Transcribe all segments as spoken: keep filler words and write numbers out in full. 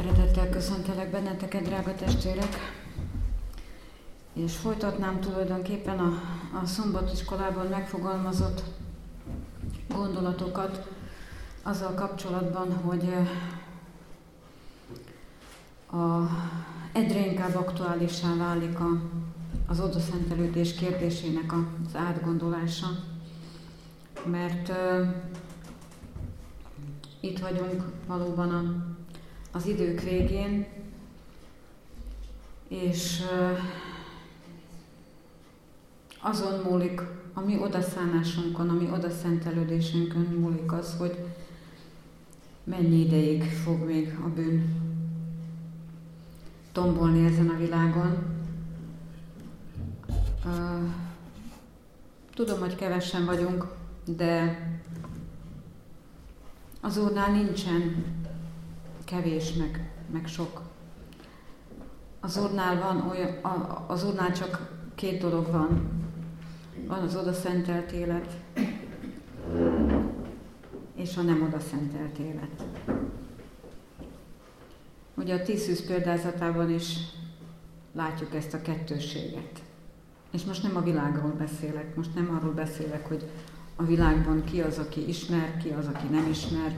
Szeretettel köszöntelek benneteket, drága testvérek, és folytatnám tulajdonképpen a, a szombatiskolában megfogalmazott gondolatokat azzal kapcsolatban, hogy a, egyre inkább aktuálissá válik a, az odaszentelődés kérdésének az átgondolása, mert uh, itt vagyunk valóban a az idők végén, és azon múlik, a mi odaszánásunkon, a mi odaszentelődésünkön múlik az, hogy mennyi ideig fog még a bűn tombolni ezen a világon. Tudom, hogy kevesen vagyunk, de az Úrnál nincsen kevés, meg, meg sok. Az Úrnál van olyan, az Úrnál csak két dolog van. Van az odaszentelt élet, és a nem odaszentelt élet. Ugye a tíz szűz példázatában is látjuk ezt a kettősséget. És most nem a világról beszélek, most nem arról beszélek, hogy a világban ki az, aki ismer, ki az, aki nem ismer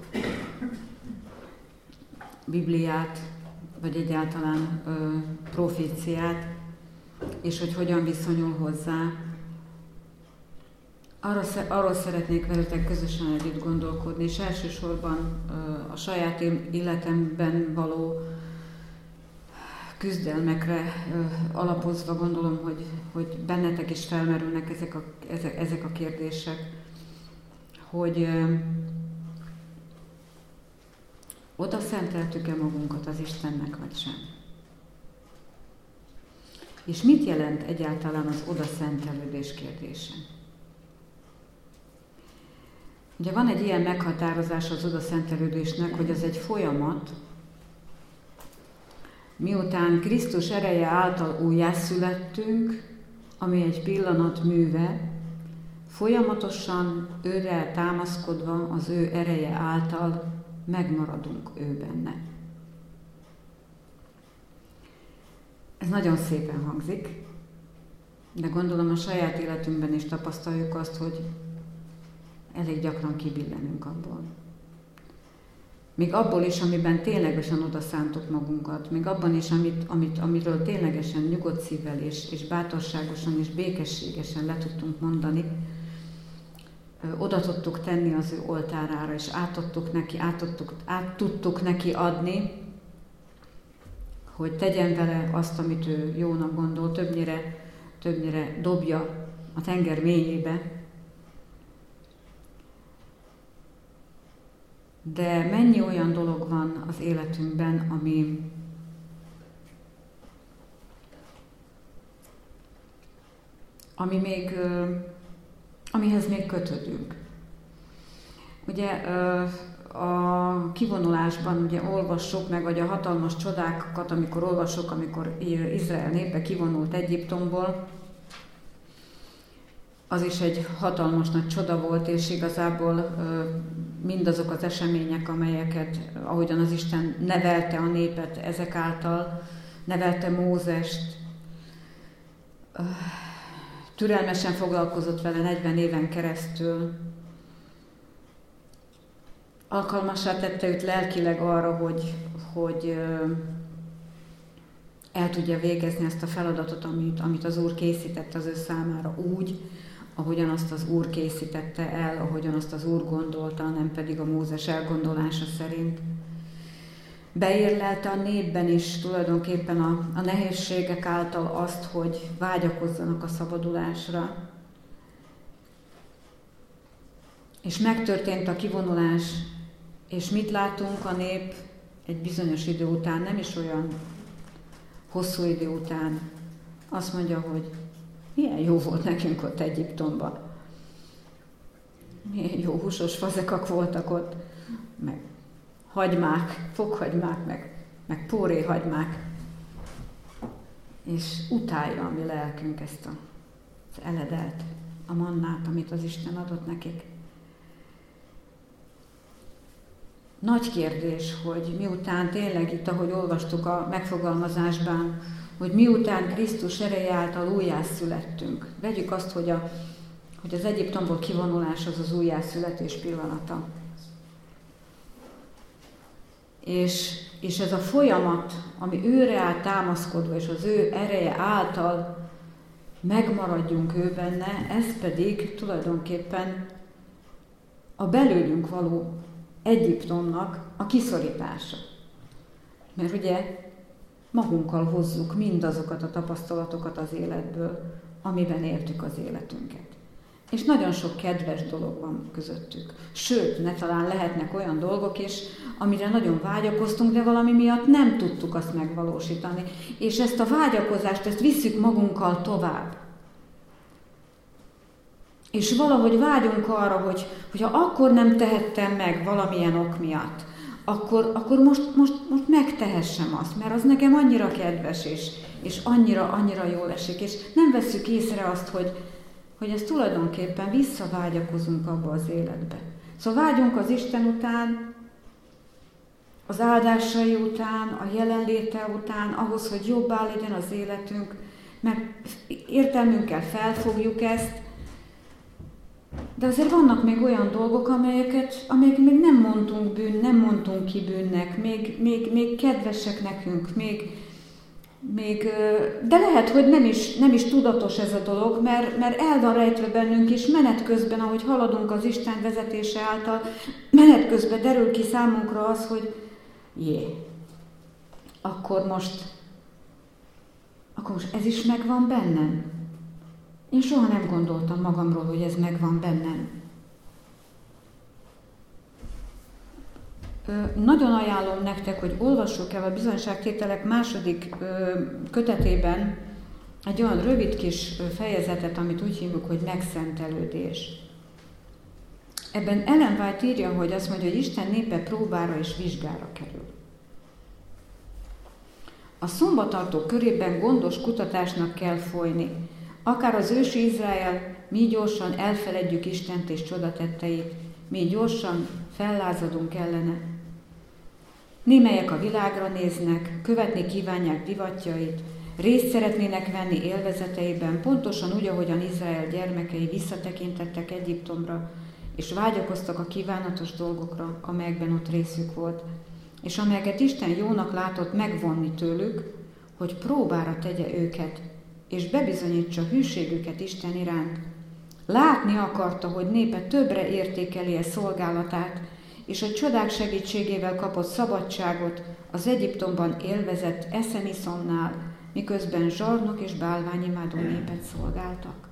Bibliát, vagy egyáltalán ö, proféciát, és hogy hogyan viszonyul hozzá. Arra, arról szeretnék veletek közösen együtt gondolkodni, és elsősorban ö, a saját életemben való küzdelmekre ö, alapozva gondolom, hogy, hogy bennetek is felmerülnek ezek a, ezek, ezek a kérdések, hogy ö, oda szenteltük-e magunkat az Istennek, vagy sem? És mit jelent egyáltalán az odaszentelődés kérdése? Ugye van egy ilyen meghatározás az odaszentelődésnek, hogy az egy folyamat, miután Krisztus ereje által újjászülettünk, ami egy pillanat műve, folyamatosan őre támaszkodva az ő ereje által megmaradunk ő benne. Ez nagyon szépen hangzik, de gondolom a saját életünkben is tapasztaljuk azt, hogy elég gyakran kibillenünk abból. Még abból is, amiben ténylegesen odaszántuk magunkat, még abban is, amit, amit, amiről ténylegesen nyugodt szívvel és, és bátorságosan és békességesen le tudtunk mondani, oda tudtuk tenni az ő oltárára, és át tudtuk neki, át tudtuk, át tudtuk neki adni, hogy tegyen vele azt, amit ő jónak gondol, többnyire, többnyire dobja a tenger mélyébe. De mennyi olyan dolog van az életünkben, ami ami még amihez még kötődünk. Ugye a kivonulásban ugye olvassuk meg, vagy a hatalmas csodákat, amikor olvassuk, amikor Izrael népe kivonult Egyiptomból, az is egy hatalmas nagy csoda volt, és igazából mindazok az események, amelyeket, ahogyan az Isten nevelte a népet ezek által, nevelte Mózest, türelmesen foglalkozott vele negyven éven keresztül, alkalmassá tette őt lelkileg arra, hogy, hogy el tudja végezni ezt a feladatot, amit, amit az Úr készített az ő számára úgy, ahogyan azt az Úr készítette el, ahogyan azt az Úr gondolta, nem pedig a Mózes elgondolása szerint. Beérlelte a népben is tulajdonképpen a, a nehézségek által azt, hogy vágyakozzanak a szabadulásra. És megtörtént a kivonulás, és mit látunk? A nép egy bizonyos idő után, nem is olyan hosszú idő után, azt mondja, hogy milyen jó volt nekünk ott Egyiptomban. Milyen jó húsos fazekak voltak ott, meg hagymák, fokhagymák, meg, meg póréhagymák. És utálja a mi lelkünk ezt az eledelt, a mannát, amit az Isten adott nekik. nagy kérdés, hogy miután tényleg itt, ahogy olvastuk a megfogalmazásban, hogy miután Krisztus ereje által újjászülettünk. Vegyük azt, hogy, a, hogy az Egyiptomból kivonulás az az újjászületés pillanata. És, és ez a folyamat, ami őre áll támaszkodva, és az ő ereje által megmaradjunk ő benne, ez pedig tulajdonképpen a belőlünk való Egyiptomnak a kiszorítása. Mert ugye magunkkal hozzuk mindazokat a tapasztalatokat az életből, amiben éltük az életünket. És nagyon sok kedves dolog van közöttük. Sőt, ne talán lehetnek olyan dolgok is, amire nagyon vágyakoztunk, de valami miatt nem tudtuk azt megvalósítani. És ezt a vágyakozást, ezt visszük magunkkal tovább. És valahogy vágyunk arra, hogy hogyha akkor nem tehettem meg valamilyen ok miatt, akkor, akkor most, most, most megtehessem azt, mert az nekem annyira kedves, és, és annyira, annyira jól esik. És nem vesszük észre azt, hogy, hogy ezt tulajdonképpen visszavágyakozunk abba az életbe. Szóval vágyunk az Isten után, az áldásai után, a jelenléte után, ahhoz, hogy jobbá legyen az életünk, mert értelmünkkel felfogjuk ezt, de azért vannak még olyan dolgok, amelyeket, amelyeket még nem mondtunk bűn, nem mondtunk ki bűnnek, még, még, még kedvesek nekünk, még, még, de lehet, hogy nem is, nem is tudatos ez a dolog, mert, mert el van rejtve bennünk is menet közben, ahogy haladunk az Isten vezetése által, menet közben derül ki számunkra az, hogy jé, akkor most, akkor most ez is megvan bennem. Én soha nem gondoltam magamról, hogy ez megvan bennem. Ö, nagyon ajánlom nektek, hogy olvassuk el a Bizonyságtételek második ö, kötetében egy olyan rövid kis fejezetet, amit úgy hívjuk, hogy megszentelődés. Ebben Ellen White írja, hogy azt mondja, hogy Isten népe próbára és vizsgára kerül. A szombatartó körében gondos kutatásnak kell folyni. Akár az ősi Izrael, mi gyorsan elfeledjük Istent és csodatetteit, mi gyorsan fellázadunk ellene. Némelyek a világra néznek, követni kívánják divatjait, részt szeretnének venni élvezeteiben, pontosan úgy, ahogyan Izrael gyermekei visszatekintettek Egyiptomra, és vágyakoztak a kívánatos dolgokra, amelyekben ott részük volt, és amelyeket Isten jónak látott megvonni tőlük, hogy próbára tegye őket, és bebizonyítsa hűségüket Isten iránt. Látni akarta, hogy népe többre értékeli a szolgálatát, és a csodák segítségével kapott szabadságot az Egyiptomban élvezett eszemiszonnál, miközben zsarnok és bálványimádó népet szolgáltak.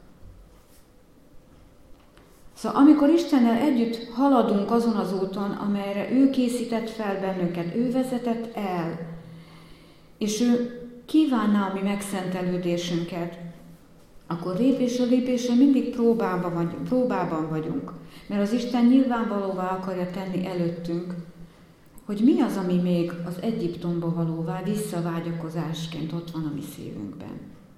Szóval amikor Istennel együtt haladunk azon az úton, amelyre ő készített fel bennünket, ő vezetett el, és ő kívánná a mi megszentelődésünket, akkor lépésről lépésre mindig próbában vagyunk, próbában vagyunk. Mert az Isten nyilvánvalóvá akarja tenni előttünk, hogy mi az, ami még az Egyiptomba valóvá visszavágyakozásként ott van a mi szívünkben.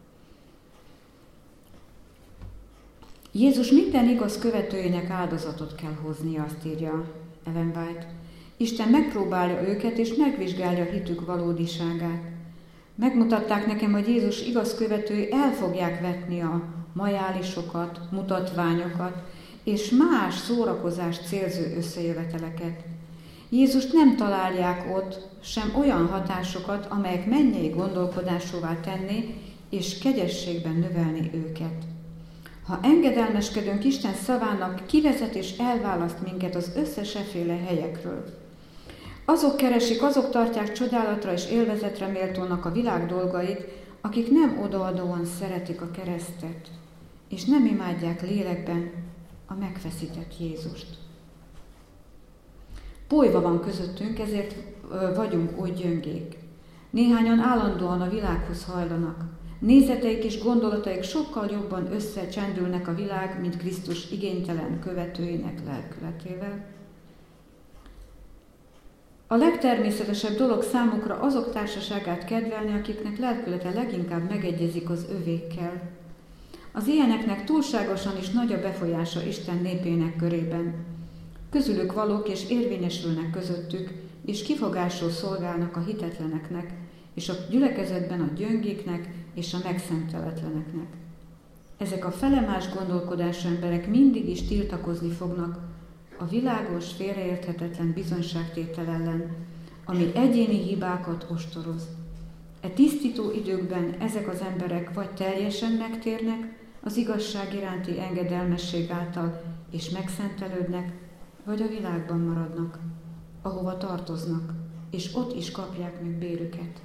Jézus minden igaz követőinek áldozatot kell hoznia, azt írja Ellen White. Isten megpróbálja őket és megvizsgálja hitük valódiságát. Megmutatták nekem, hogy Jézus igaz követői el fogják vetni a majálisokat, mutatványokat és más szórakozást célzó összejöveteleket. Jézust nem találják ott sem olyan hatásokat, amelyek mennyei gondolkodásúvá tenni és kegyességben növelni őket. Ha engedelmeskedünk Isten szavának, kivezet és elválaszt minket az összes efféle helyekről. Azok keresik, azok tartják csodálatra és élvezetre méltónak a világ dolgait, akik nem odaadóan szeretik a keresztet, és nem imádják lélekben a megfeszített Jézust. Polyva van közöttünk, ezért vagyunk úgy gyöngék. Néhányan állandóan a világhoz hajlanak. Nézeteik és gondolataik sokkal jobban összecsendülnek a világ, mint Krisztus igénytelen követőinek lelkületével. A legtermészetesebb dolog számukra azok társaságát kedvelni, akiknek lelkülete leginkább megegyezik az övékkel. Az ilyeneknek túlságosan is nagy a befolyása Isten népének körében. közülük valók és érvényesülnek közöttük, és kifogásul szolgálnak a hitetleneknek, és a gyülekezetben a gyöngéknek és a megszenteletleneknek. Ezek a felemás gondolkodású emberek mindig is tiltakozni fognak a világos, félreérthetetlen bizonyságtétel ellen, ami egyéni hibákat ostoroz. E tisztító időkben ezek az emberek vagy teljesen megtérnek az igazság iránti engedelmesség által, és megszentelődnek, vagy a világban maradnak, ahova tartoznak, és ott is kapják meg bérüket.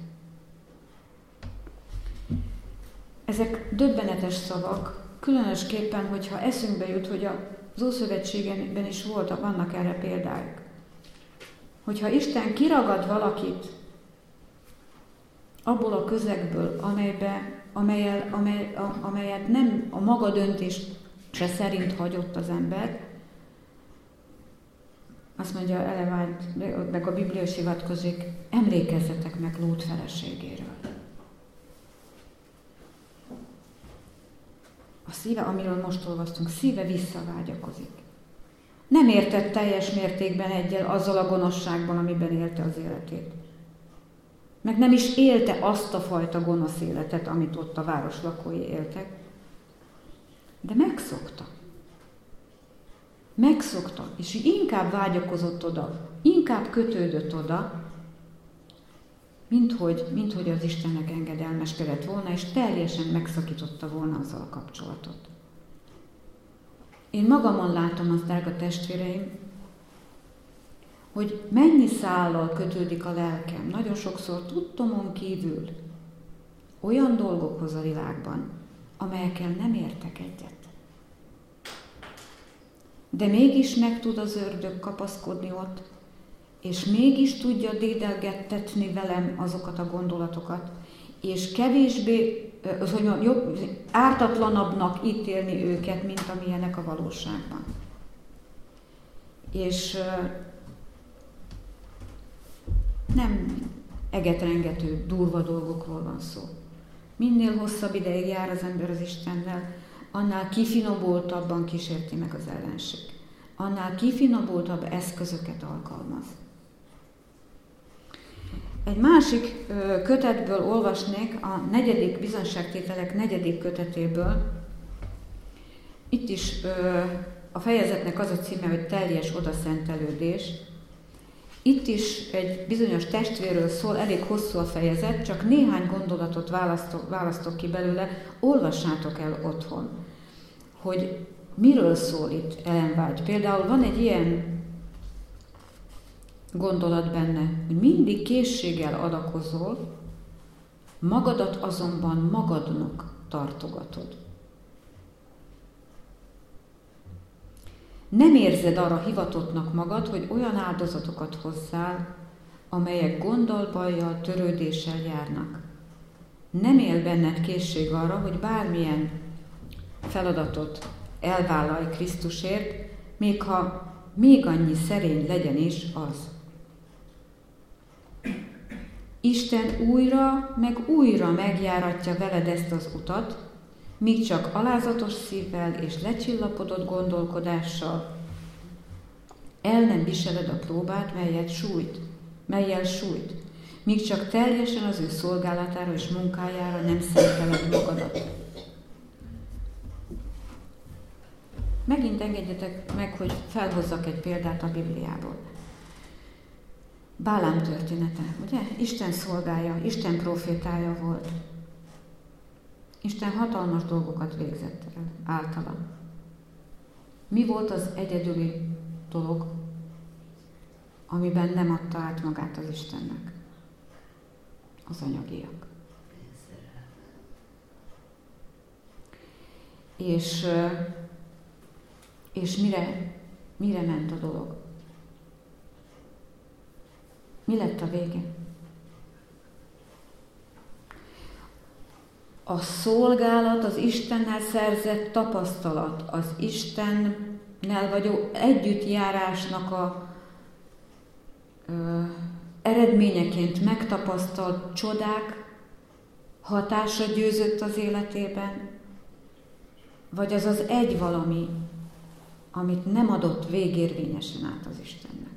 Ezek döbbenetes szavak, különösképpen, hogyha eszünkbe jut, hogy az Ószövetségben is voltak, vannak erre példák. Hogyha Isten kiragad valakit abból a közegből, amelybe, amelyel, amely, a, amelyet nem a maga döntése szerint hagyott az ember, azt mondja Ellen White, meg a Biblia is hivatkozik, emlékezzetek meg Lót feleségéről. A szíve, amiről most olvastunk, szíve visszavágyakozik. Nem értett teljes mértékben egyel azzal a gonoszságban, amiben élte az életét. Meg nem is élte azt a fajta gonosz életet, amit ott a város lakói éltek. De megszokta. Megszokta, és inkább vágyakozott oda, inkább kötődött oda, mint hogy, mint hogy az Istennek engedelmeskedett volna, és teljesen megszakította volna azzal a kapcsolatot. Én magamon látom azt, drága testvéreim, hogy mennyi szállal kötődik a lelkem, nagyon sokszor tudtomon kívül olyan dolgokhoz a világban, amelyekkel nem értek egyet. De mégis meg tud az ördög kapaszkodni ott, és mégis tudja dédelgettetni velem azokat a gondolatokat, és kevésbé, hogy mondjam, jobb, ártatlanabbnak ítélni őket, mint amilyenek a valóságban. És nem egetrengető, durva dolgokról van szó. Minél hosszabb ideig jár az ember az Istennel, annál kifinomultabban kísérti meg az ellenség. Annál kifinomultabb eszközöket alkalmaz. Egy másik ö, kötetből olvasnék, a negyedik bizonyságtételek negyedik kötetéből. Itt is ö, a fejezetnek az a címe, hogy teljes odaszentelődés. Itt is egy bizonyos testvérről szól, elég hosszú a fejezet, csak néhány gondolatot választok, választok ki belőle, olvassátok el otthon, hogy miről szól itt Ellen White. Például van egy ilyen gondolat benne, hogy mindig készséggel adakozol, magadat azonban magadnak tartogatod. Nem érzed arra hivatottnak magad, hogy olyan áldozatokat hozzál, amelyek gonddal, bajjal, törődéssel járnak. Nem él benned készség arra, hogy bármilyen feladatot elvállalj Krisztusért, még ha még annyi szerény legyen is az. Isten újra, meg újra megjáratja veled ezt az utat, míg csak alázatos szívvel és lecsillapodott gondolkodással el nem viseled a próbát, melyet sújt, melyel sújt, míg csak teljesen az ő szolgálatára és munkájára nem szenteled magadat. Megint engedjetek meg, hogy felhozzak egy példát a Bibliából. Bálám története, ugye? Isten szolgája, Isten profétája volt. Isten hatalmas dolgokat végzett el általa. Mi volt az egyedüli dolog, amiben nem adta át magát az Istennek? Az anyagiak. És, és mire, mire ment a dolog? Mi lett a vége? A szolgálat, az Istennel szerzett tapasztalat, az Istennel való együttjárásnak a ö, eredményeként megtapasztalt csodák hatása győzött az életében, vagy az az egy valami, amit nem adott végérvényesen át az Istennek.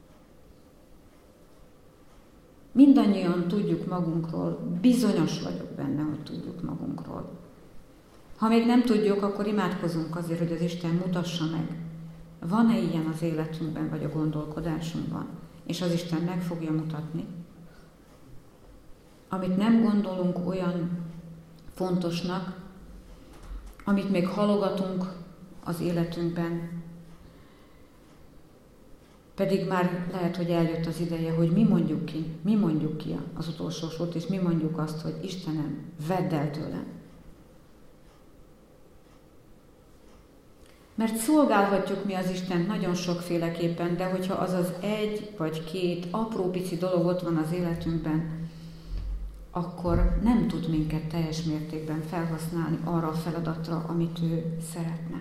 Mindannyian tudjuk magunkról, bizonyos vagyok benne, hogy tudjuk magunkról. Ha még nem tudjuk, akkor imádkozunk azért, hogy az Isten mutassa meg, van-e ilyen az életünkben, vagy a gondolkodásunkban, és az Isten meg fogja mutatni. Amit nem gondolunk olyan fontosnak, amit még halogatunk az életünkben, pedig már lehet, hogy eljött az ideje, hogy mi mondjuk ki, mi mondjuk ki az utolsó szót, és mi mondjuk azt, hogy Istenem, vedd el tőlem. Mert szolgálhatjuk mi az Istent nagyon sokféleképpen, de hogyha az az egy vagy két apró pici dolog ott van az életünkben, akkor nem tud minket teljes mértékben felhasználni arra a feladatra, amit ő szeretne.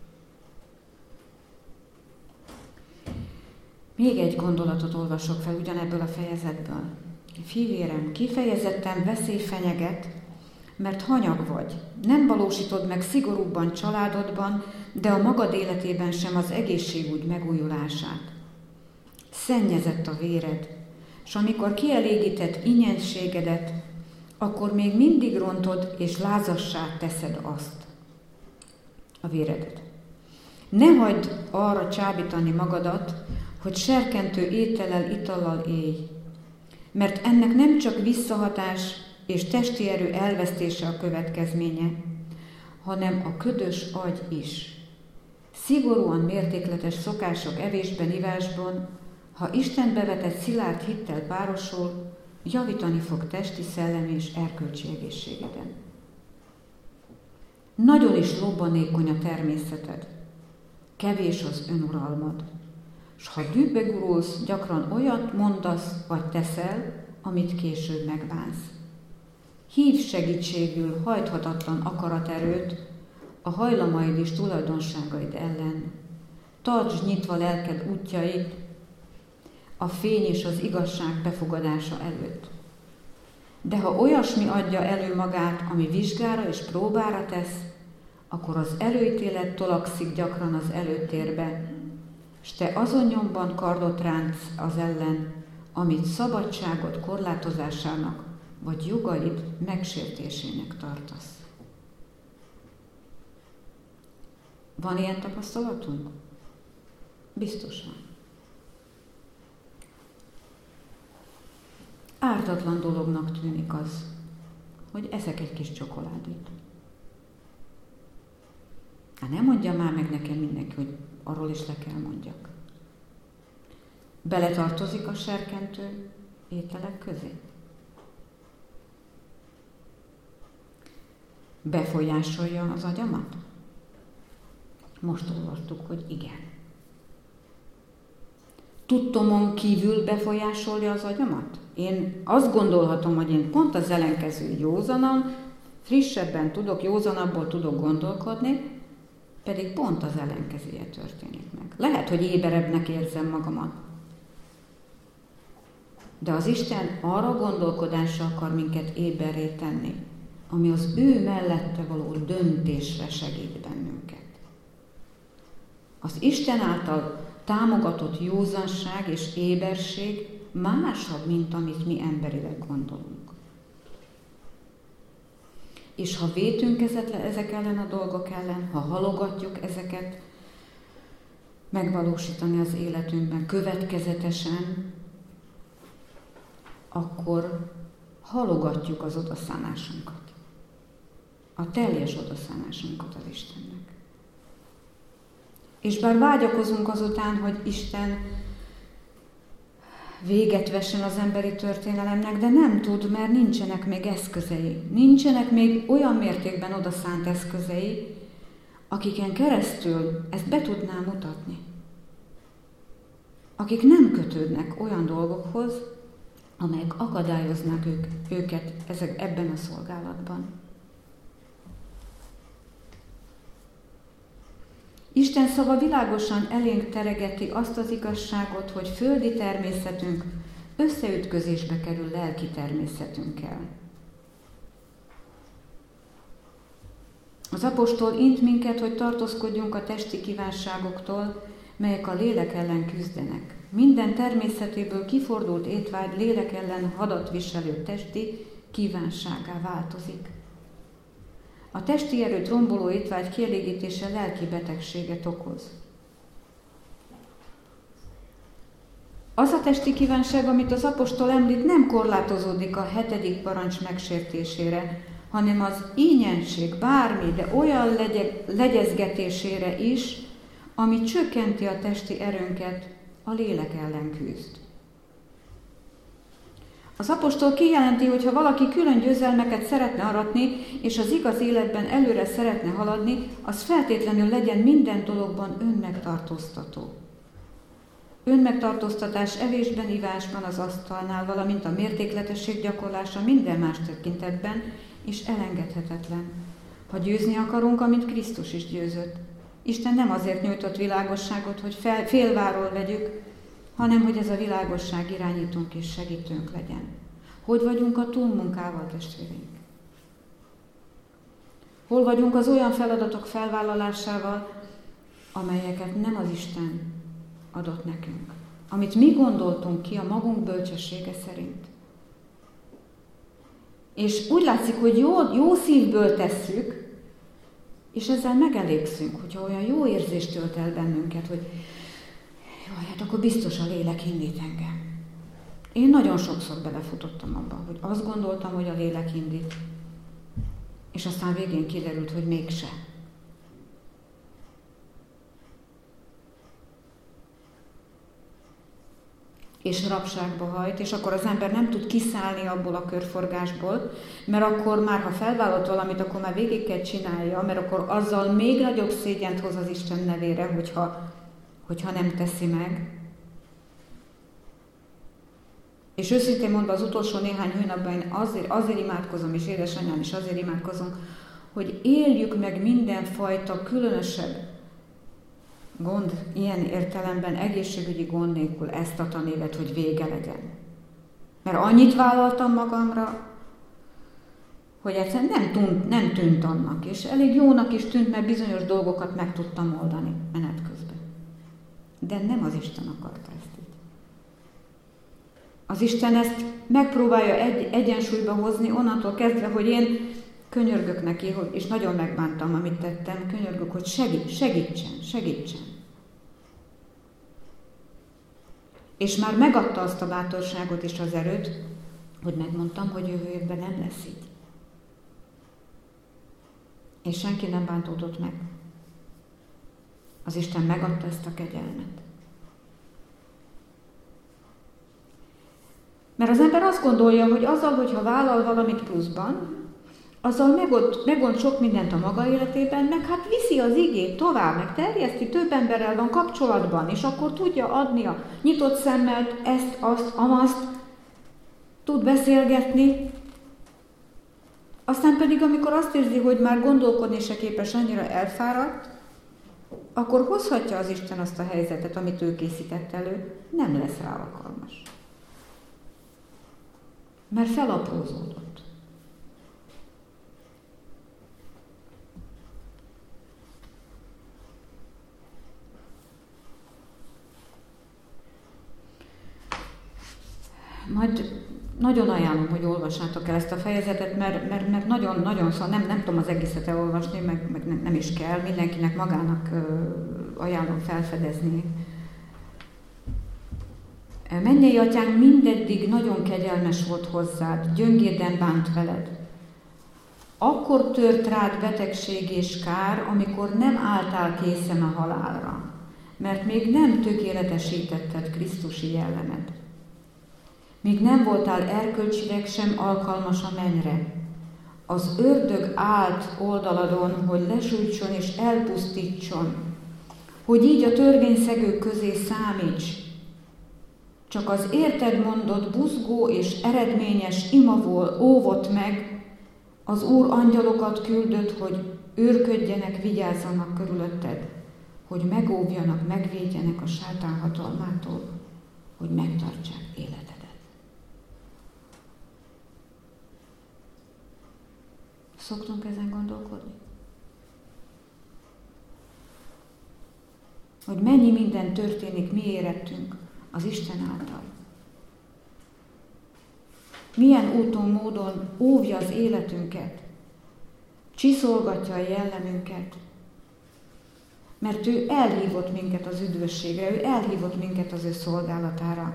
Még egy gondolatot olvasok fel ugyanebből a fejezetből. Fivérem, kifejezetten veszély fenyeget, mert hanyag vagy. Nem valósítod meg szigorúbban családodban, de a magad életében sem az egészségügy megújulását. Szennyezett a véred, s amikor kielégített ingyenségedet, akkor még mindig rontod és lázassá teszed azt, a véredet. Ne hagyd arra csábítani magadat, hogy serkentő étellel, itallal élj, mert ennek nem csak visszahatás és testi erő elvesztése a következménye, hanem a ködös agy is. Szigorúan mértékletes szokások evésben, ivásban, ha Istenbe vetett szilárd hittel párosul, javítani fog testi, szellemi és erkölcsi egészségeden. Nagyon is lobbanékony a természeted, kevés az önuralmad, s ha dühbe gurulsz, gyakran olyat mondasz vagy teszel, amit később megbánsz. Hívd segítségül hajthatatlan akaraterőt a hajlamaid és tulajdonságaid ellen. Tartsd nyitva lelked útjait a fény és az igazság befogadása előtt. De ha olyasmi adja elő magát, ami vizsgára és próbára tesz, akkor az előítélet tolakszik gyakran az előtérbe, s te azon nyomban kardot rántsz az ellen, amit szabadságod korlátozásának vagy jogaid megsértésének tartasz. Van ilyen tapasztalatunk? Biztos van. Ártatlan dolognak tűnik az, hogy eszek egy kis csokoládét. Hát nem mondja már meg nekem mindenki, hogy arról is le kell mondjak. Beletartozik a serkentő ételek közé? Befolyásolja az agyamat? Most olvastuk, hogy igen. Tudtomon kívül befolyásolja az agyamat? Én azt gondolhatom, hogy én pont az ellenkező józanan, frissebben tudok, józanabból tudok gondolkodni, pedig pont az ellenkezője történik meg. Lehet, hogy éberebbnek érzem magamat. De az Isten arra gondolkodásra akar minket éberré tenni, ami az ő mellette való döntésre segít bennünket. Az Isten által támogatott józanság és éberség másabb, mint amit mi emberileg gondolunk. És ha vétünk ezek ellen a dolgok ellen, ha halogatjuk ezeket megvalósítani az életünkben következetesen, akkor halogatjuk az odaszánásunkat. A teljes odaszánásunkat az Istennek. És bár vágyakozunk azután, hogy Isten véget vessen az emberi történelemnek, de nem tud, mert nincsenek még eszközei. Nincsenek még olyan mértékben odaszánt eszközei, akiken keresztül ezt be tudná mutatni. Akik nem kötődnek olyan dolgokhoz, amelyek akadályoznák ők, őket ezek, ebben a szolgálatban. Isten szava világosan elénk teregeti azt az igazságot, hogy földi természetünk összeütközésbe kerül lelki természetünkkel. Az apostol int minket, hogy tartózkodjunk a testi kívánságoktól, melyek a lélek ellen küzdenek. Minden természetéből kifordult étvágy lélek ellen hadat viselő testi kívánságá változik. A testi erőt romboló étvágy kielégítése lelki betegséget okoz. Az a testi kívánság, amit az apostol említ, nem korlátozódik a hetedik parancs megsértésére, hanem az ínyenség bármi, de olyan legyeg, legyezgetésére is, ami csökkenti a testi erőnket, a lélek ellen küzd. Az apostol kijelenti, hogy ha valaki külön győzelmeket szeretne aratni, és az igaz életben előre szeretne haladni, az feltétlenül legyen minden dologban önmegtartóztató. Önmegtartóztatás evésben, ivásban, az asztalnál, valamint a mértékletesség gyakorlása minden más tekintetben, és elengedhetetlen. Ha győzni akarunk, amit Krisztus is győzött. Isten nem azért nyújtott világosságot, hogy fel, félváról vegyük, hanem hogy ez a világosság irányítunk és segítőnk legyen. Hogy vagyunk a túlmunkával, testvéreink? Hol vagyunk az olyan feladatok felvállalásával, amelyeket nem az Isten adott nekünk, amit mi gondoltunk ki a magunk bölcsessége szerint. És úgy látszik, hogy jó, jó szívből tesszük, és ezzel megelégszünk, hogyha olyan jó érzést tölt el bennünket, hogy jaj, hát akkor biztos a lélek indít engem. Én nagyon sokszor belefutottam abba, hogy azt gondoltam, hogy a lélek indít, és aztán végén kiderült, hogy mégse. És rabságba hajt, és akkor az ember nem tud kiszállni abból a körforgásból, mert akkor már, ha felvállalt valamit, akkor már végig kell csinálja, mert akkor azzal még nagyobb szégyent hoz az Isten nevére, hogyha, hogyha nem teszi meg. És őszintén mondva, az utolsó néhány hónapban én azért, azért imádkozom, és édesanyám is azért imádkozom, hogy éljük meg mindenfajta különösebb gond, ilyen értelemben egészségügyi gond nélkül ezt a tanévet, hogy vége legyen. Mert annyit vállaltam magamra, hogy egyszerűen nem tűnt, nem tűnt annak, és elég jónak is tűnt, mert bizonyos dolgokat meg tudtam oldani menet közben. De nem az Isten akarta ezt így. Az Isten ezt megpróbálja egy, egyensúlyba hozni onnantól kezdve, hogy én könyörgök neki, hogy, és nagyon megbántam, amit tettem, könyörgök, hogy segít, segítsen, segítsen. És már megadta azt a bátorságot és az erőt, hogy megmondtam, hogy jövő évben nem lesz így. És senki nem bántódott meg. Az Isten megadta ezt a kegyelmet. Mert az ember azt gondolja, hogy azzal, hogyha vállal valamit pluszban, azzal megold, megold sok mindent a maga életében, meg hát viszi az igét tovább, meg terjeszti, több emberrel van kapcsolatban, és akkor tudja adni a nyitott szemmel ezt, azt, amazt, tud beszélgetni. Aztán pedig, amikor azt érzi, hogy már gondolkodni se képes, annyira elfáradt, akkor hozhatja az Isten azt a helyzetet, amit ő készített elő, nem lesz rá alkalmas. Mert felaprózódott. Majd nagyon ajánlom, hogy olvassátok el ezt a fejezetet, mert, mert, mert nagyon, nagyon, szóval nem, nem tudom az egészet elolvasni, meg, meg nem, nem is kell, mindenkinek magának uh, ajánlom felfedezni. Mennyei atyánk mindeddig nagyon kegyelmes volt hozzád, gyöngéden bánt veled. Akkor tört rád betegség és kár, amikor nem álltál készen a halálra, mert még nem tökéletesítetted Krisztusi jellemed. Míg nem voltál erkölcsileg sem alkalmas a mennyre. Az ördög állt oldaladon, hogy lesújtson és elpusztítson, hogy így a törvényszegők közé számíts. Csak az érted mondott buzgó és eredményes imavól óvott meg, az Úr angyalokat küldött, hogy őrködjenek, vigyázzanak körülötted, hogy megóvjanak, megvédjenek a sátán hatalmától, hogy megtartsák életedet. Szoktunk ezen gondolkodni? hogy mennyi minden történik mi érettünk az Isten által. Milyen úton, módon óvja az életünket, csiszolgatja a jellemünket, mert ő elhívott minket az üdvösségre, ő elhívott minket az ő szolgálatára.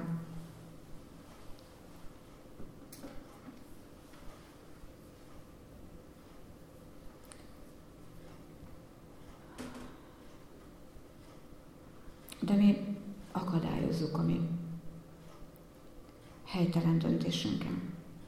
De mi akadályozzuk a mi helytelen döntésünken.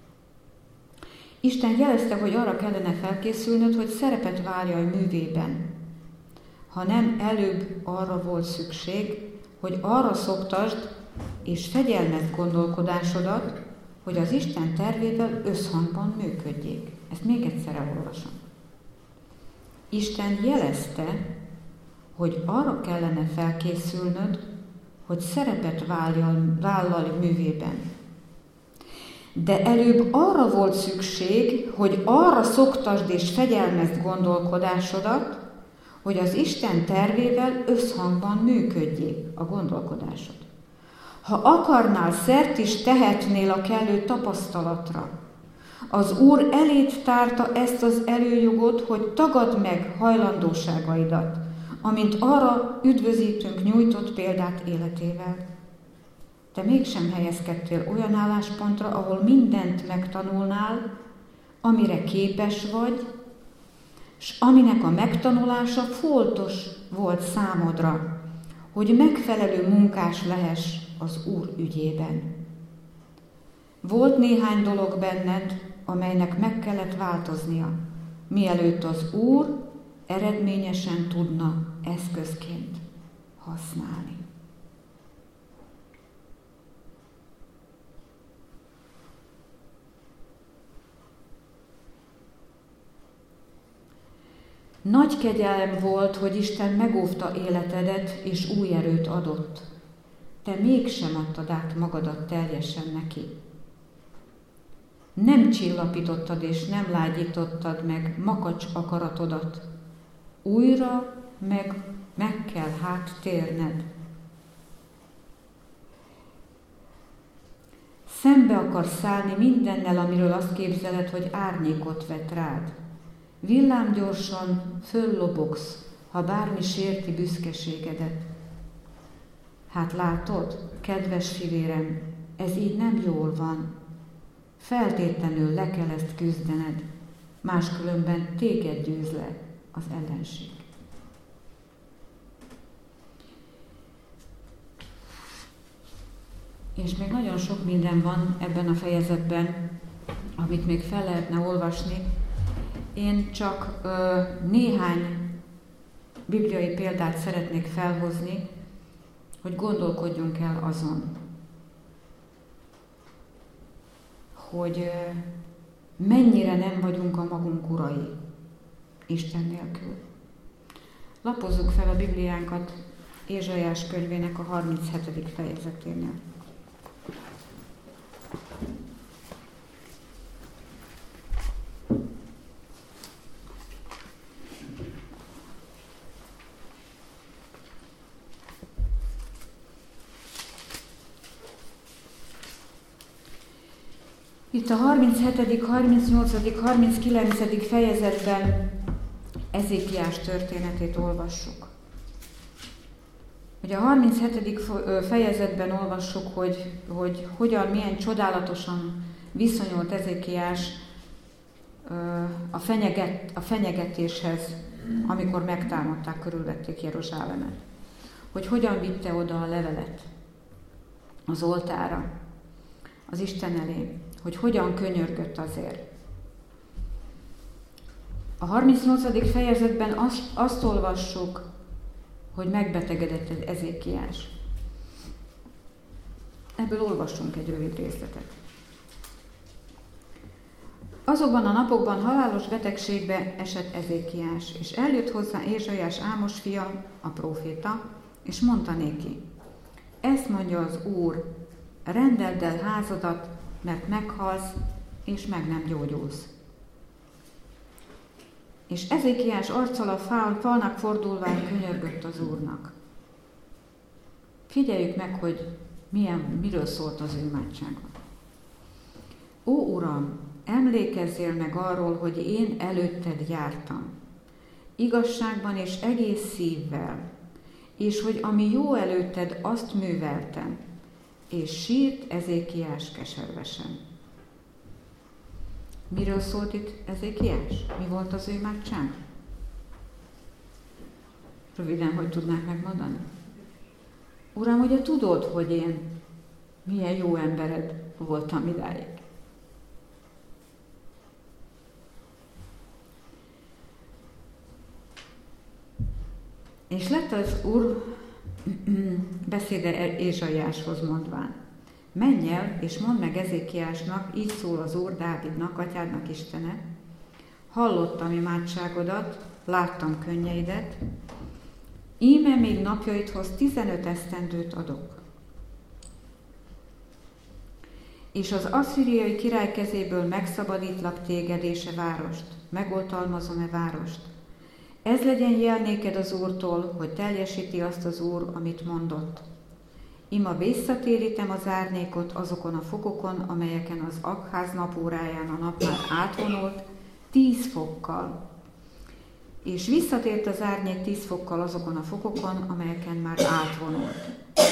Isten jelezte, hogy arra kellene felkészülnöd, hogy szerepet várja a művében. Ha nem előbb arra volt szükség, hogy arra szoktasd és fegyelmezd gondolkodásodat, hogy az Isten tervével összhangban működjék. Ezt még egyszer elolvasom. Isten jelezte, hogy arra kellene felkészülnöd, hogy szerepet vállal művében. De előbb arra volt szükség, hogy arra szoktasd és fegyelmezd gondolkodásodat, hogy az Isten tervével összhangban működjék a gondolkodásod. Ha akarnál, szert is tehetnél a kellő tapasztalatra. Az Úr eléd tárta ezt az előjogot, hogy tagadd meg hajlandóságaidat, amint arra üdvözítünk nyújtott példát életével. Te mégsem helyezkedtél olyan álláspontra, ahol mindent megtanulnál, amire képes vagy, s aminek a megtanulása foltos volt számodra, hogy megfelelő munkás lehess az Úr ügyében. Volt néhány dolog benned, amelynek meg kellett változnia, mielőtt az Úr eredményesen tudna eszközként használni. Nagy kegyelem volt, hogy Isten megóvta életedet, és új erőt adott. Te mégsem adtad át magadat teljesen neki. Nem csillapítottad és nem lágyítottad meg makacs akaratodat. Újra meg, meg kell hát térned. Szembe akarsz szállni mindennel, amiről azt képzeled, hogy árnyékot vet rád. Villámgyorsan föllobogsz, ha bármi sérti büszkeségedet. Hát látod, kedves fivérem, ez így nem jól van. Feltétlenül le kell ezt küzdened, máskülönben téged győz le az ellenség. És még nagyon sok minden van ebben a fejezetben, amit még fel lehetne olvasni. Én csak ö, néhány bibliai példát szeretnék felhozni, hogy gondolkodjunk el azon, hogy ö, mennyire nem vagyunk a magunk urai Isten nélkül. Lapozzuk fel a Bibliánkat Ézsaiás könyvének a harminchetedik fejezeténél. Itt a harminchetedik, harmincnyolcadik, harminckilencedik fejezetben Ezékiás történetét olvassuk. Ugye a harminchetedik fejezetben olvassuk, hogy, hogy hogyan, milyen csodálatosan viszonyult Ezékiás a, fenyeget, a fenyegetéshez, amikor megtámadták, körülvették Jeruzsálemet. Hogy hogyan vitte oda a levelet az oltára, az Isten elé, hogy hogyan könyörgött azért. A harmincnyolcadik fejezetben azt, azt olvassuk, hogy megbetegedett Ezékiás. Ebből olvassunk egy rövid részletet. Azokban a napokban halálos betegségbe esett Ezékiás, és eljött hozzá Ézsaiás Ámos fia, a próféta, és mondta néki: ezt mondja az Úr, rendeld el házadat, mert meghalsz, és meg nem gyógyulsz. És Ezékiás arccal a fal, falnak fordulván könyörgött az Úrnak. Figyeljük meg, hogy milyen, miről szólt az ő imádsága. Ó Uram, emlékezzél meg arról, hogy én előtted jártam, igazságban és egész szívvel, és hogy ami jó előtted, azt műveltem, és sírt Ezékiás keservesen. Miről szólt itt Ezékiás? Mi volt az ő imádság? Röviden, hogy tudnák megmondani? Uram, ugye tudod, hogy én milyen jó embered voltam idáig. És lett az Úr beszéde Ézsaiáshoz mondván: menj el, és mondd meg Ezékiásnak, így szól az Úr Dávidnak, atyádnak Istene, hallottam imádságodat, láttam könnyeidet, íme még napjaidhoz tizenöt esztendőt adok. És az asszíriai király kezéből megszabadítlak téged és e várost, megoltalmazom e várost. Ez legyen jel néked az Úrtól, hogy teljesíti azt az Úr, amit mondott. Ima visszatérítem az árnyékot azokon a fokokon, amelyeken az Akház napóráján a nap már átvonult, tíz fokkal. És visszatért az árnyék tíz fokkal azokon a fokokon, amelyeken már átvonult.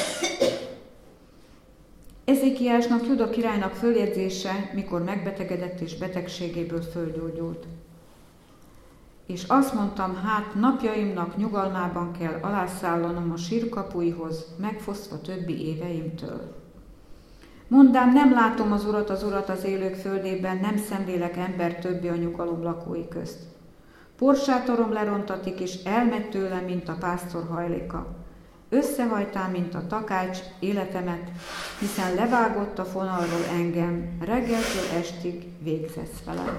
Ezékiásnak, Juda királynak följegyzése, mikor megbetegedett és betegségéből fölgyógyult. És azt mondtam, hát napjaimnak nyugalmában kell alászállanom a sírkapuihoz, megfosztva többi éveimtől. Mondám, nem látom az Urat, az Urat az élők földében, nem szemlélek ember többé a nyugalom lakói közt. Porsátorom lerontatik, és elmegy tőlem, mint a pásztor hajléka. Összehajtál, mint a takács, életemet, hiszen levágott a fonalról engem, reggeltől estig végzesz velem.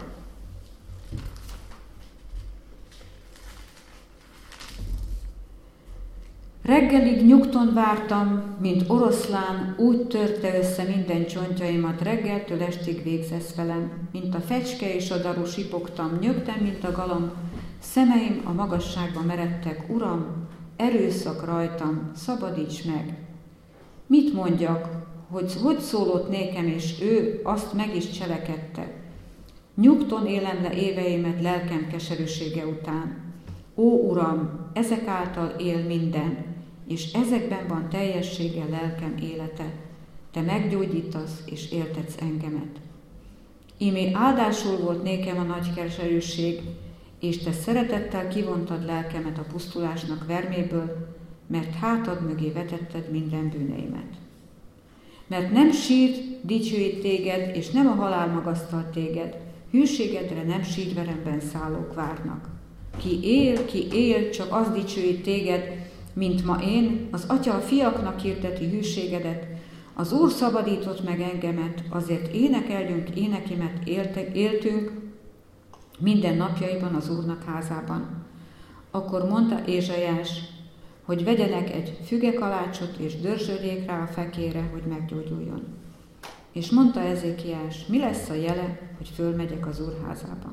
Reggelig nyugton vártam, mint oroszlán, úgy törte össze minden csontjaimat, reggeltől estig végzesz velem. Mint a fecske és a daru sipogtam, nyögtem, mint a galamb, szemeim a magasságba meredtek, Uram, erőszak rajtam, szabadíts meg. Mit mondjak, hogy hogy szólott nékem, és ő azt meg is cselekedte. Nyugton élem le éveimet lelkem keserűsége után. Ó Uram, ezek által él minden, és ezekben van teljessége lelkem élete. Te meggyógyítasz és éltetsz engemet. Ímé áldásul volt nékem a nagy keserűség, és te szeretettel kivontad lelkemet a pusztulásnak verméből, mert hátad mögé vetetted minden bűneimet. Mert nem sírt dicsőít téged, és nem a halál magasztal téged, hűségedre nem sírveremben szállók várnak. Ki él, ki él, csak az dicsőít téged, mint ma én, az Atya a fiaknak hirdeti hűségedet, az Úr szabadított meg engemet, azért énekeljünk énekimet élte, éltünk minden napjaiban az Úrnak házában. Akkor mondta Ézsaiás, hogy vegyenek egy fügekalácsot és dörzsöljék rá a fekére, hogy meggyógyuljon. És mondta Ezékiás, mi lesz a jele, hogy fölmegyek az Úr házába.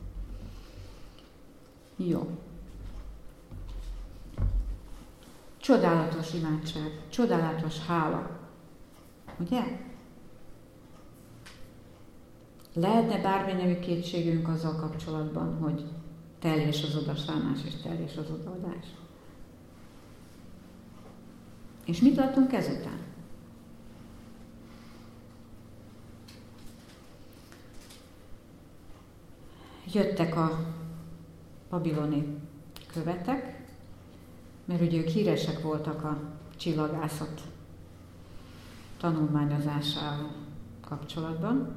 Jó. Csodálatos imádság, csodálatos hála. Ugye? Lehetne bármi nevű kétségünk azzal kapcsolatban, hogy teljes az odaszánás és teljes az odaadás. És mit látunk ezután? Jöttek a babiloni követek, mert ugye ők híresek voltak a csillagászat tanulmányozásával kapcsolatban,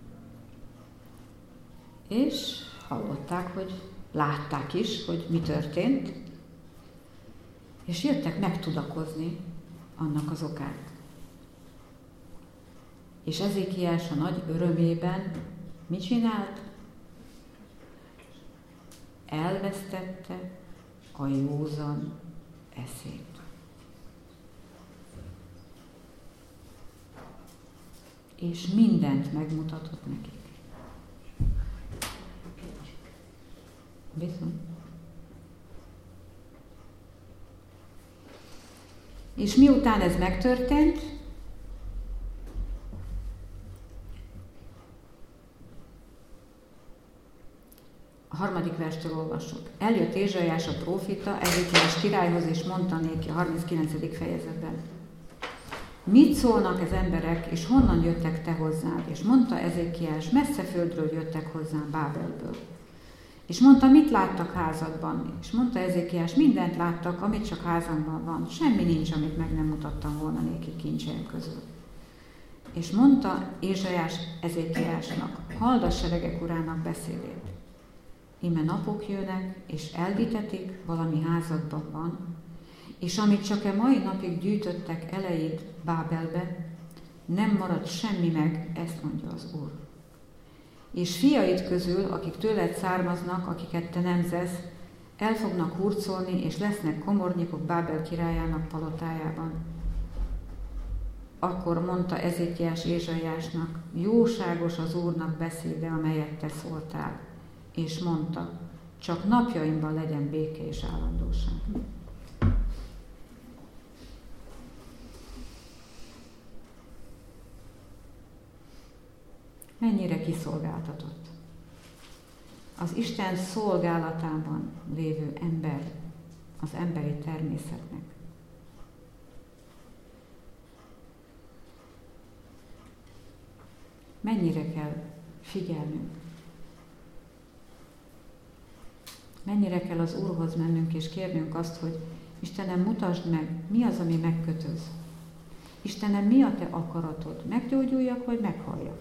és hallották, hogy látták is, hogy mi történt, és jöttek megtudakozni annak az okát. És Ezékiás a nagy örömében mit csinált? Elvesztette a józan eszét. És mindent megmutatott nekik. Bizony. És miután ez megtörtént, a harmadik verstől olvassuk. Eljött Ézsaiás a prófita Ezékiás királyhoz, és mondta néki a harminckilencedik fejezetben. Mit szólnak az emberek, és honnan jöttek te hozzád? És mondta Ezékiás, messze földről jöttek hozzám, Bábelből. És mondta, mit láttak házadban? És mondta Ezékiás, mindent láttak, amit csak házamban van. Semmi nincs, amit meg nem mutattam volna néki kincseim közül. És mondta Ézsaiás Ezékiásnak, halld a seregek urának beszédét. Íme napok jönnek, és elvitetik, valami házadban van, és amit csak e mai napig gyűjtöttek elejét Bábelbe, nem marad semmi meg, ezt mondja az Úr. És fiaid közül, akik tőled származnak, akiket te nemzesz, el fognak hurcolni, és lesznek komornyikok Bábel királyának palotájában. Akkor mondta Ezékiás Ézsaiásnak, jóságos az Úrnak beszéde, amelyet te szóltál. És mondta, csak napjaimban legyen béke és állandóság. Mennyire kiszolgáltatott az Isten szolgálatában lévő ember az emberi természetnek. Mennyire kell figyelnünk. Mennyire kell az Úrhoz mennünk és kérnünk azt, hogy Istenem, mutasd meg, mi az, ami megkötöz. Istenem, mi a te akaratod? Meggyógyuljak, vagy meghalljak?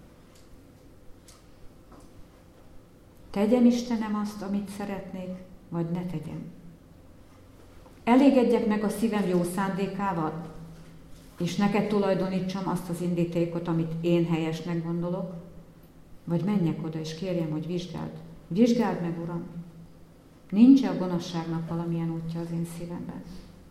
Tegyem, Istenem, azt, amit szeretnék, vagy ne tegyem? Elégedjek meg a szívem jó szándékával, és neked tulajdonítsam azt az indítékot, amit én helyesnek gondolok, vagy menjek oda, és kérjem, hogy vizsgáld. Vizsgáld meg, Uram! Nincs-e a gonoszságnak valamilyen útja az én szívemben?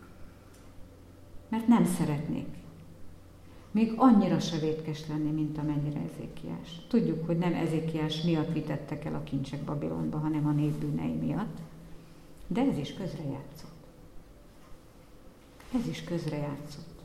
Mert nem szeretnék még annyira se vétkes lenni, mint amennyire Ezékiás. Tudjuk, hogy nem Ezékiás miatt vitettek el a kincsek Babilonba, hanem a nép bűnei miatt, de ez is közrejátszott. Ez is közrejátszott.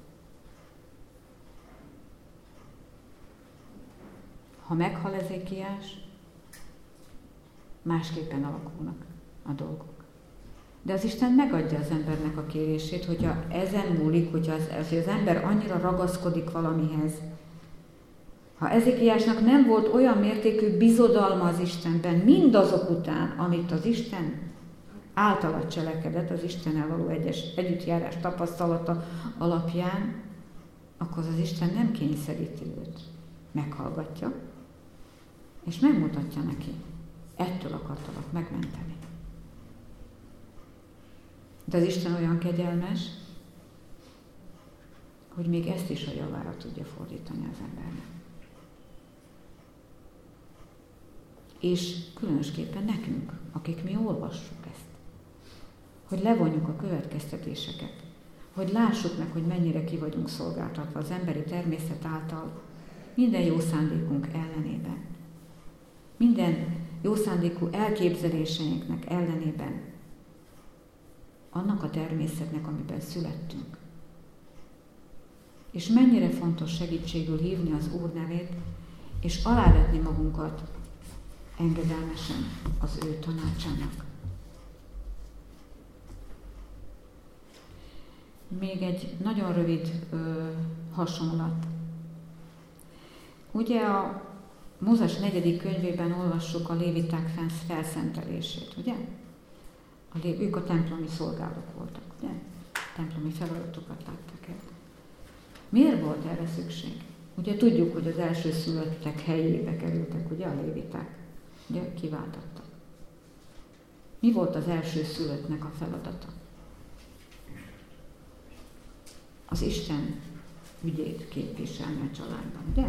Ha meghal Ezékiás, másképpen alakulnak a dolgok. De az Isten megadja az embernek a kérését, hogyha ezen múlik, hogyha az, az ember annyira ragaszkodik valamihez. Ha Ezékiásnak nem volt olyan mértékű bizodalma az Istenben, mindazok után, amit az Isten általa cselekedett, az Istennel való egyes, együttjárás tapasztalata alapján, akkor az Isten nem kényszeríti őt. Meghallgatja, és megmutatja neki. Ettől akartalak megmenteni. De az Isten olyan kegyelmes, hogy még ezt is a javára tudja fordítani az embernek. És különösképpen nekünk, akik mi olvassuk ezt, hogy levonjuk a következtetéseket, hogy lássuk meg, hogy mennyire ki vagyunk szolgáltatva az emberi természet által, minden jó szándékunk ellenében, minden jó szándékú elképzeléseinknek ellenében, annak a természetnek, amiben születtünk. És mennyire fontos segítségül hívni az Úr nevét, és alávetni magunkat engedelmesen az ő tanácsának. Még egy nagyon rövid ö, hasonlat. Ugye a Mózes negyedik könyvében olvassuk a léviták felszentelését, ugye? A lév, ők a templomi szolgálók voltak, ugye? Templomi feladatokat látták el. Miért volt erre szükség? Ugye tudjuk, hogy az elsőszülöttek helyébe kerültek, ugye a léviták, ugye kiváltattak. Mi volt az elsőszülöttnek a feladata? Az Isten ügyét képviselni a családban, ugye?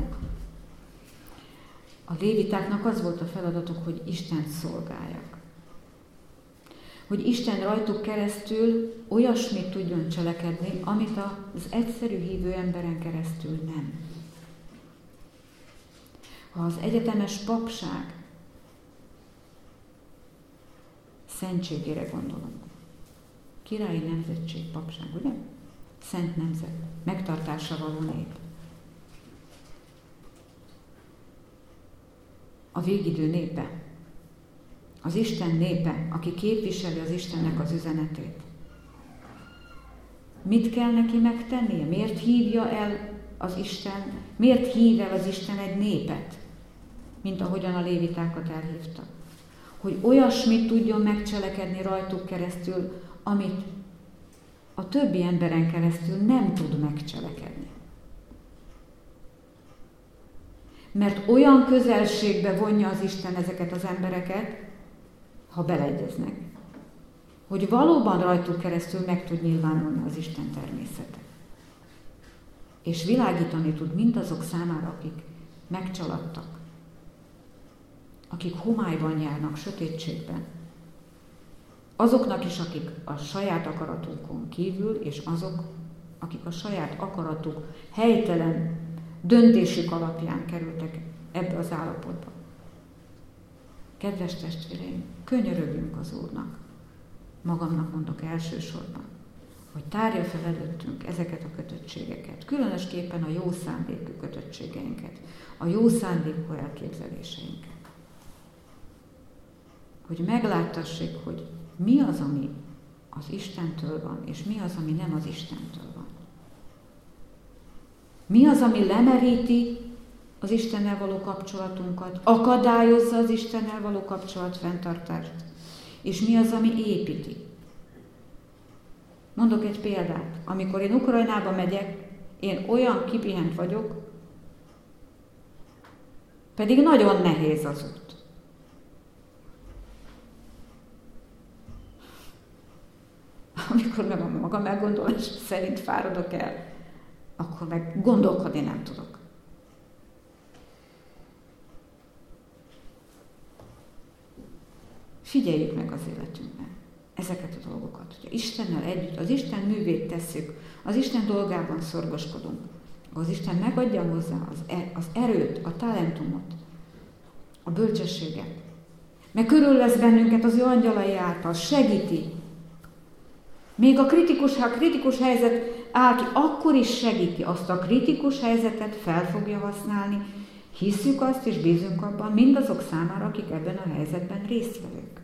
A lévitáknak az volt a feladatuk, hogy Istent szolgálják. Hogy Isten rajtuk keresztül olyasmit tudjon cselekedni, amit az egyszerű hívő emberen keresztül nem. Ha az egyetemes papság szentségére gondolunk, királyi nemzetség papság, ugye? szent nemzet, megtartásra való nép. A végidő népe, az Isten népe, aki képviseli az Istennek az üzenetét. Mit kell neki megtennie? Miért hívja el az Isten, miért hív el az Isten egy népet, mint ahogyan a lévitákat elhívta? Hogy olyasmit tudjon megcselekedni rajtuk keresztül, amit a többi emberen keresztül nem tud megcselekedni. Mert olyan közelségbe vonja az Isten ezeket az embereket, ha beleegyeznek, hogy valóban rajtuk keresztül meg tud nyilvánulni az Isten természete. És világítani tud mindazok számára, akik megcsaladtak, akik homályban járnak, sötétségben. Azoknak is, akik a saját akaratukon kívül, és azok, akik a saját akaratuk helytelen döntésük alapján kerültek ebbe az állapotba. Kedves testvéreim, könyörögjünk az Úrnak, magamnak mondok elsősorban, hogy tárja fel előttünk ezeket a kötöttségeket, különösképpen a jó szándékú kötöttségeinket, a jó szándékú elképzeléseinket. Hogy megláttassék, hogy mi az, ami az Istentől van, és mi az, ami nem az Istentől van. Mi az, ami lemeríti az Istennel való kapcsolatunkat, akadályozza az Istennel való kapcsolat fenntartást, és mi az, ami építi. Mondok egy példát. Amikor én Ukrajnába megyek, én olyan kipihent vagyok, pedig nagyon nehéz az út. Amikor meg a maga meggondolás szerint fáradok el, akkor meg gondolkodni nem tudok. Figyeljük meg az életünkben ezeket a dolgokat. Hogyha Istennel együtt, az Isten művét tesszük, az Isten dolgában szorgoskodunk, az Isten megadja hozzá az, er, az erőt, a talentumot, a bölcsességet, meg körül lesz bennünket az ő angyalai által, segíti. Még a kritikus, ha a kritikus helyzet áll ki, akkor is segíti, azt a kritikus helyzetet fel fogja használni. Hisszük azt és bízunk abban mindazok számára, akik ebben a helyzetben résztvevők.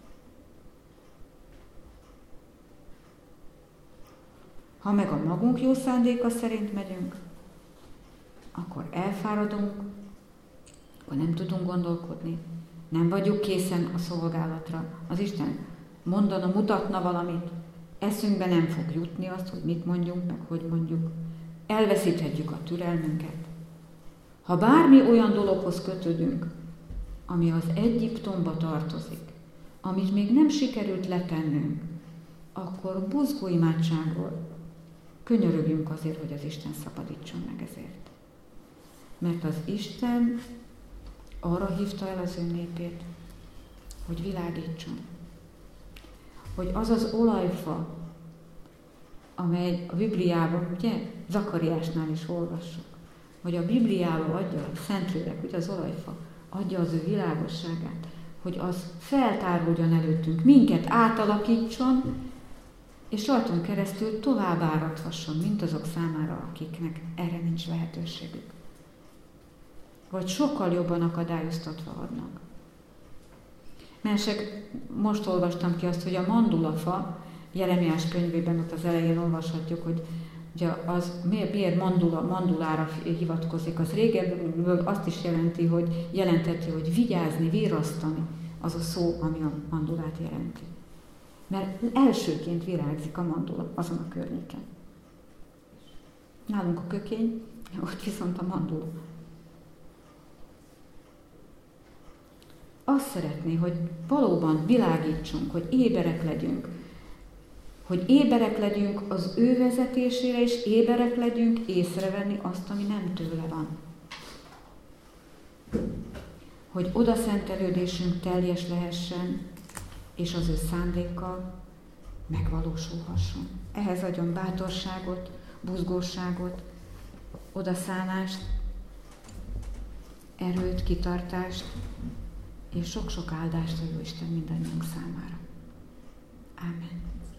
Ha meg a magunk jó szándéka szerint megyünk, akkor elfáradunk, akkor nem tudunk gondolkodni, nem vagyunk készen a szolgálatra. Az Isten mondana, mutatna valamit, eszünkbe nem fog jutni azt, hogy mit mondjunk, meg hogy mondjuk. Elveszíthetjük a türelmünket. Ha bármi olyan dologhoz kötődünk, ami az Egyiptomba tartozik, amit még nem sikerült letennünk, akkor buzgó imádságról könyörögjünk azért, hogy az Isten szabadítson meg ezért. Mert az Isten arra hívta el az ő népét, hogy világítson. Hogy az az olajfa, amely a Bibliában, ugye, Zakariásnál is olvassuk, hogy a Bibliában adja a Szentlélek, ugye az olajfa, adja az ő világosságát, hogy az feltáruljon előttünk, minket átalakítson, és rajtunk keresztül tovább áradhasson, mint azok számára, akiknek erre nincs lehetőségük. Vagy sokkal jobban akadályoztatva vannak. Másek, most olvastam ki azt, hogy a mandulafa, Jeremiás könyvében ott az elején olvashatjuk, hogy ugye az miért, miért mandula, mandulára hivatkozik. Az régebről azt is jelenti, hogy jelenteti, hogy vigyázni, virrasztani, az a szó, ami a mandulát jelenti. Mert elsőként virágzik a mandula azon a környéken. Nálunk a kökény, ott viszont a mandula. Azt szeretné, hogy valóban világítsunk, hogy éberek legyünk, hogy éberek legyünk az ő vezetésére, és éberek legyünk észrevenni azt, ami nem tőle van. Hogy odaszentelődésünk teljes lehessen, és az ő szándékkal megvalósulhasson. Ehhez adjon bátorságot, buzgóságot, odaszánást, erőt, kitartást, és sok-sok áldást a Jóisten mindannyiunk számára. Ámen.